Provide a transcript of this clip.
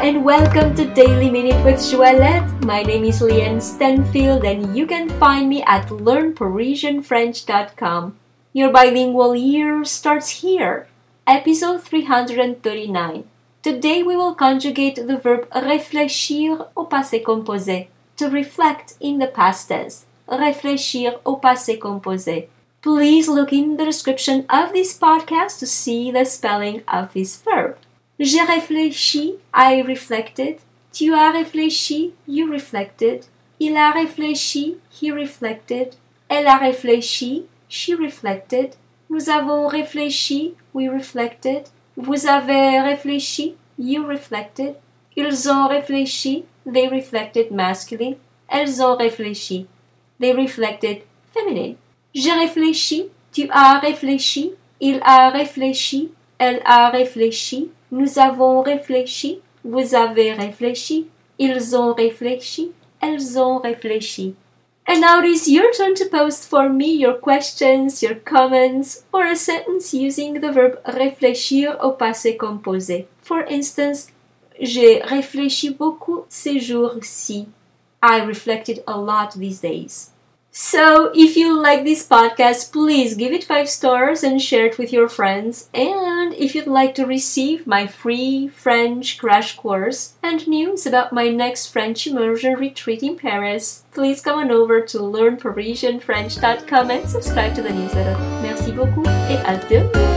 and welcome to Daily Minute with Joëlette. My name is Leanne Stanfield and you can find me at learnparisianfrench.com. Your bilingual year starts here. Episode 339. Today we will conjugate the verb réfléchir au passé composé, to reflect in the past tense. Réfléchir au passé composé. Please look in the description of this podcast to see the spelling of this verb. J'ai réfléchi, I reflected. Tu as réfléchi, you reflected. Il a réfléchi, he reflected. Elle a réfléchi, she reflected. Nous avons réfléchi, we reflected. Vous avez réfléchi, you reflected. Ils ont réfléchi, they reflected masculine. Elles ont réfléchi, they reflected feminine. J'ai réfléchi, tu as réfléchi, il a réfléchi, elle a réfléchi. Nous avons réfléchi, vous avez réfléchi, ils ont réfléchi, elles ont réfléchi. And now it is your turn to post for me your questions, your comments, or a sentence using the verb réfléchir au passé composé. For instance, j'ai réfléchi beaucoup ces jours-ci. I reflected a lot these days. So, if you like this podcast, please give it 5 stars and share it with your friends. And if you'd like to receive my free French crash course and news about my next French immersion retreat in Paris, please come on over to learnparisianfrench.com and subscribe to the newsletter. Merci beaucoup et à demain!